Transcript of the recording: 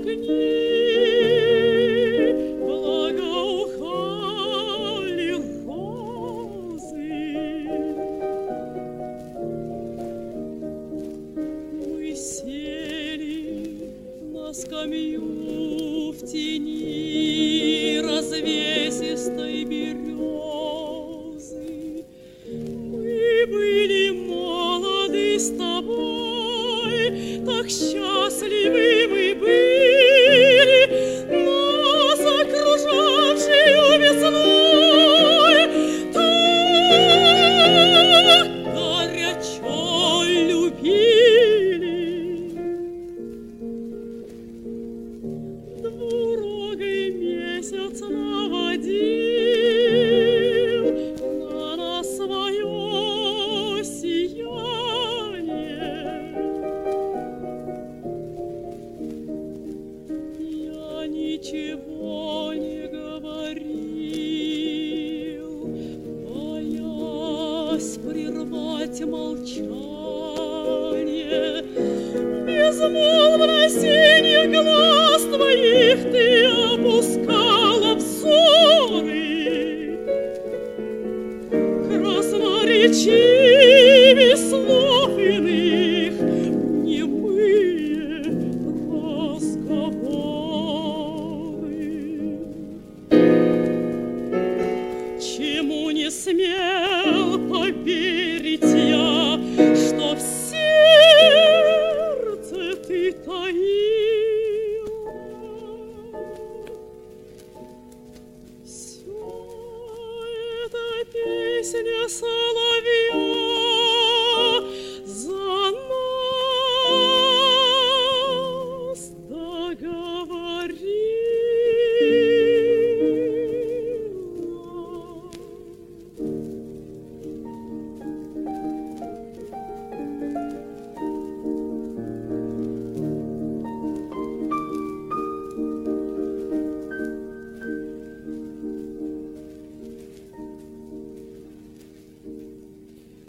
благоухали розы. Мы сели на скамью в тени развесистой березы. Мы были молоды с тобой, так счастливы мы были, нас окружавшую весной, так горячо любили. Двурогий месяц наводил на нас свое сияние. Я ничего не говорил, боясь прервать молчание. Безмолвно синих глаз твоих ты опускала взоры, красноречивые